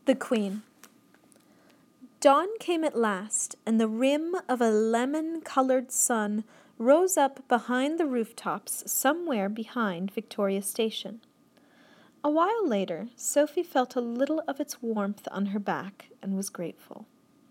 The Queen. Dawn came at last, and the rim of a lemon-colored sun rose up behind the rooftops somewhere behind Victoria Station. A while later, Sophie felt a little of its warmth on her back and was grateful.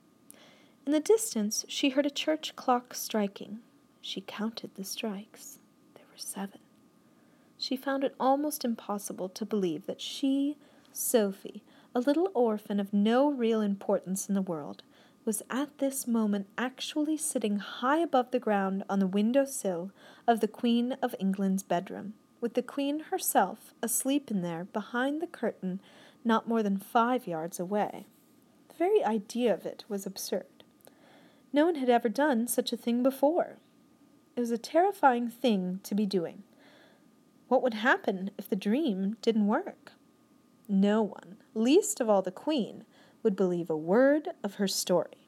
In the distance, she heard a church clock striking. She counted the strikes. There were 7. She found it almost impossible to believe that she, Sophie, a little orphan of no real importance in the world, was at this moment actually sitting high above the ground on the window-sill of the Queen of England's bedroom, with the Queen herself asleep in there behind the curtain not more than 5 yards away. The very idea of it was absurd. No one had ever done such a thing before. It was a terrifying thing to be doing. What would happen if the dream didn't work? No one, least of all the Queen, would believe a word of her story.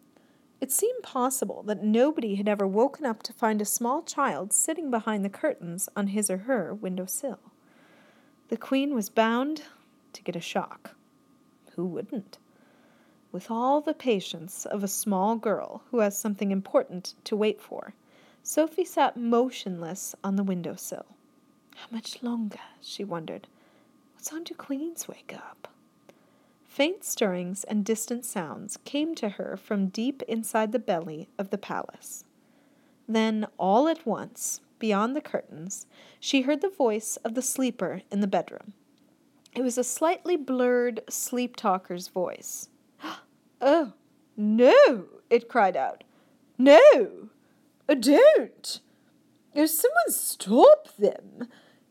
It seemed possible that nobody had ever woken up to find a small child sitting behind the curtains on his or her window-sill. The Queen was bound to get a shock. Who wouldn't? With all the patience of a small girl who has something important to wait for, Sophie sat motionless on the window-sill. How much longer, she wondered. What time do queens wake up? Faint stirrings and distant sounds came to her from deep inside the belly of the palace. Then, all at once, beyond the curtains, she heard the voice of the sleeper in the bedroom. It was a slightly blurred sleep-talker's voice. "Oh, no!" it cried out. "No! Don't! Oh, someone stop them!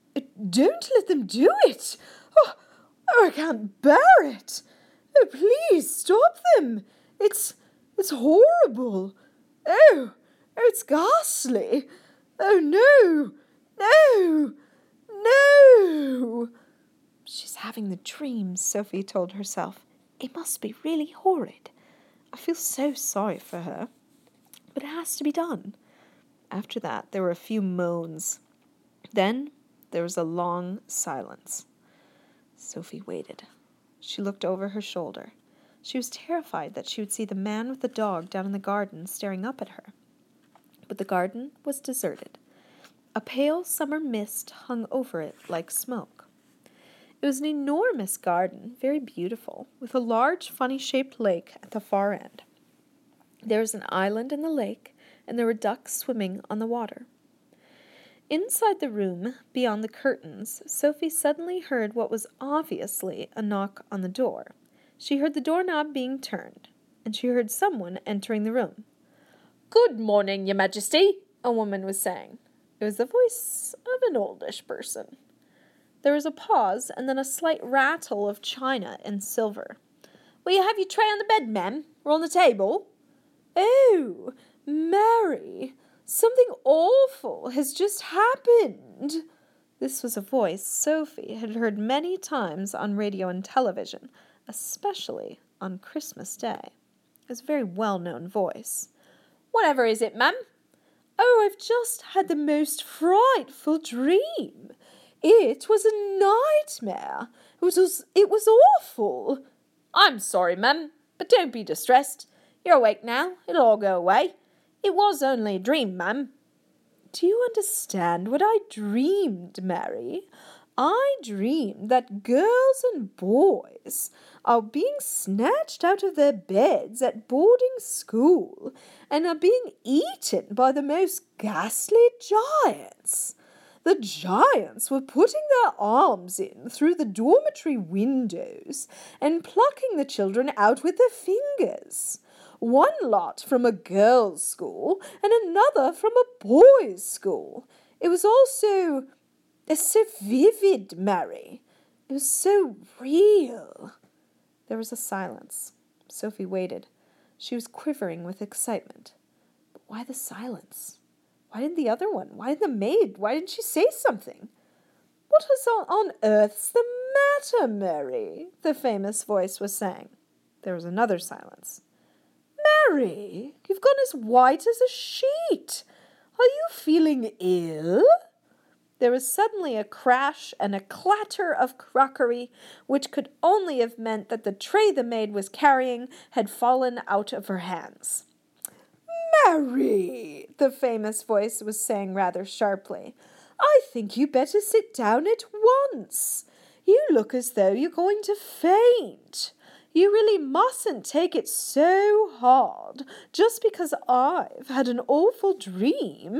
Don't let them do it! Oh, I can't bear it! Oh, please stop them! It's horrible! Oh, it's ghastly! Oh, no! No! No!" She's having the dreams, Sophie told herself. It must be really horrid. I feel so sorry for her. But it has to be done. After that, there were a few moans. Then there was a long silence. Sophie waited. She looked over her shoulder. She was terrified that she would see the man with the dog down in the garden staring up at her. But the garden was deserted. A pale summer mist hung over it like smoke. It was an enormous garden, very beautiful, with a large, funny-shaped lake at the far end. There was an island in the lake, and there were ducks swimming on the water. Inside the room, beyond the curtains, Sophie suddenly heard what was obviously a knock on the door. She heard the doorknob being turned, and she heard someone entering the room. "Good morning, Your Majesty," a woman was saying. It was the voice of an oldish person. There was a pause, and then a slight rattle of china and silver. "Will you have your tray on the bed, ma'am, or on the table?" "Oh, Mary, something awful has just happened." This was a voice Sophie had heard many times on radio and television, especially on Christmas Day. It was a very well-known voice. "Whatever is it, ma'am?" "Oh, I've just had the most frightful dream. It was a nightmare. It was awful." "I'm sorry, ma'am, but don't be distressed. You're awake now. It'll all go away. It was only a dream, ma'am." "Do you understand what I dreamed, Mary? I dreamed that girls and boys are being snatched out of their beds at boarding school and are being eaten by the most ghastly giants. The giants were putting their arms in through the dormitory windows and plucking the children out with their fingers. One lot from a girls' school and another from a boys' school. It was all so vivid, Mary. It was so real." There was a silence. Sophie waited. She was quivering with excitement. But why the silence? Why didn't the other one? Why didn't the maid? Why didn't she say something? "What on earth's the matter, Mary?" the famous voice was saying. There was another silence. "Mary, you've gone as white as a sheet. Are you feeling ill?" There was suddenly a crash and a clatter of crockery, which could only have meant that the tray the maid was carrying had fallen out of her hands. "Mary," the famous voice was saying rather sharply, "I think you better sit down at once. You look as though you're going to faint. You really mustn't take it so hard just because I've had an awful dream."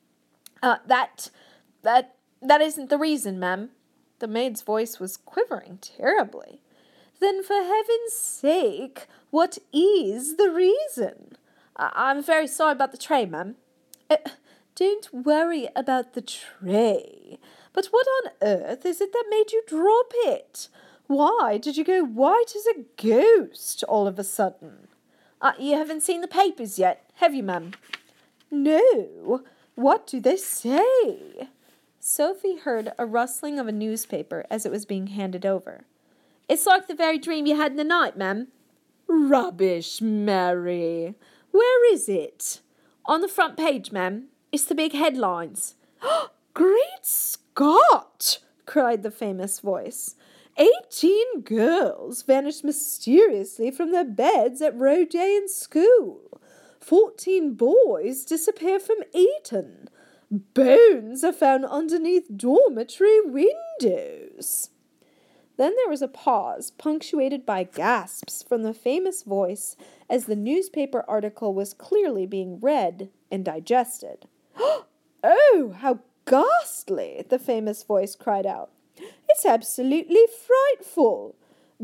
That isn't the reason, ma'am." The maid's voice was quivering terribly. "Then for heaven's sake, what is the reason?" "I'm very sorry about the tray, ma'am." Don't worry about the tray. But what on earth is it that made you drop it? Why did you go white as a ghost all of a sudden?" You haven't seen the papers yet, have you, ma'am?" "No. What do they say?" Sophie heard a rustling of a newspaper as it was being handed over. "It's like the very dream you had in the night, ma'am." "Rubbish, Mary. Where is it?" "On the front page, ma'am. It's the big headlines." "Great Scott!" cried the famous voice. 18 girls vanished mysteriously from their beds at Roedean School. 14 boys disappear from Eton. Bones are found underneath dormitory windows. Then there was a pause, punctuated by gasps from the famous voice as the newspaper article was clearly being read and digested. "Oh, how ghastly!" the famous voice cried out. "It's absolutely frightful.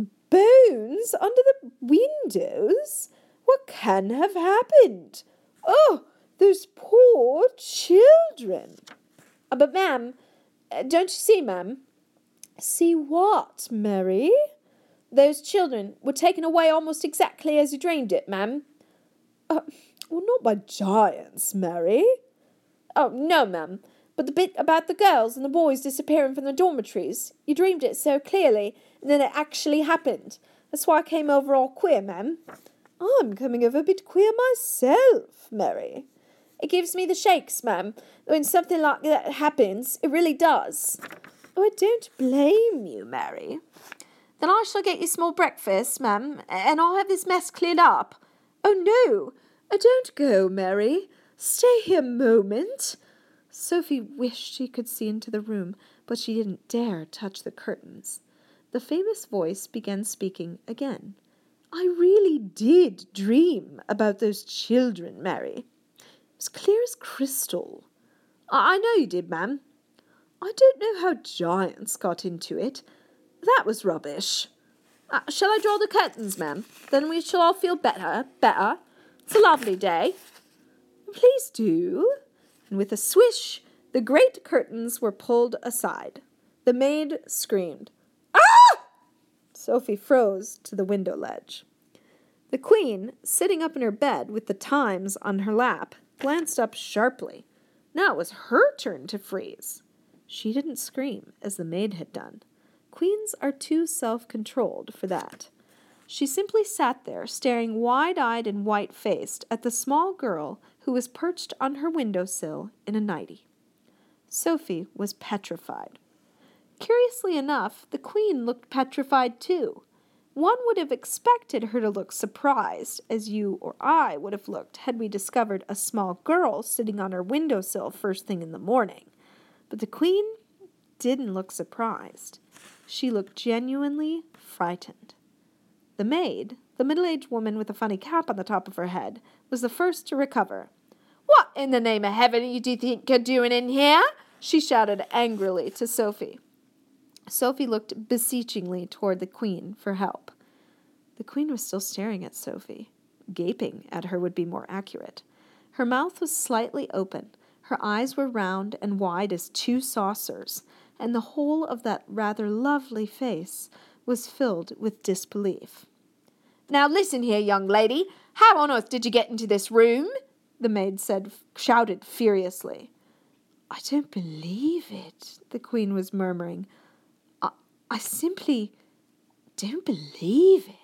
Bones under the windows? What can have happened? Oh, those poor children." "But, ma'am, don't you see, ma'am?" "See what, Mary?" "Those children were taken away almost exactly as you dreamed it, ma'am." Well, not by giants, Mary." "Oh, no, ma'am. But the bit about the girls and the boys disappearing from the dormitories, you dreamed it so clearly, and then it actually happened. That's why I came over all queer, ma'am." "I'm coming over a bit queer myself, Mary." "It gives me the shakes, ma'am. When something like that happens, it really does." "Oh, I don't blame you, Mary." "Then I shall get you small breakfast, ma'am, and I'll have this mess cleared up." "Oh, no. Don't go, Mary. Stay here a moment." Sophie wished she could see into the room, but she didn't dare touch the curtains. The famous voice began speaking again. "I really did dream about those children, Mary. It was clear as crystal." "I know you did, ma'am." "I don't know how giants got into it. That was rubbish." "Shall I draw the curtains, ma'am? Then we shall all feel better. It's a lovely day." "Please do." And with a swish, the great curtains were pulled aside. The maid screamed, "Ah!" Sophie froze to the window ledge. The Queen, sitting up in her bed with the Times on her lap, glanced up sharply. Now it was her turn to freeze. She didn't scream, as the maid had done. Queens are too self-controlled for that. She simply sat there, staring wide-eyed and white-faced at the small girl who was perched on her windowsill in a nightie. Sophie was petrified. Curiously enough, the Queen looked petrified too. One would have expected her to look surprised, as you or I would have looked had we discovered a small girl sitting on her windowsill first thing in the morning. But the Queen didn't look surprised. She looked genuinely frightened. The maid, the middle-aged woman with a funny cap on the top of her head, was the first to recover. "What in the name of heaven do you think you're doing in here?" she shouted angrily to Sophie. Sophie looked beseechingly toward the Queen for help. The Queen was still staring at Sophie. Gaping at her would be more accurate. Her mouth was slightly open. Her eyes were round and wide as 2 saucers, and the whole of that rather lovely face was filled with disbelief. "Now listen here, young lady. How on earth did you get into this room?" the maid shouted furiously. "I don't believe it," the Queen was murmuring. I simply don't believe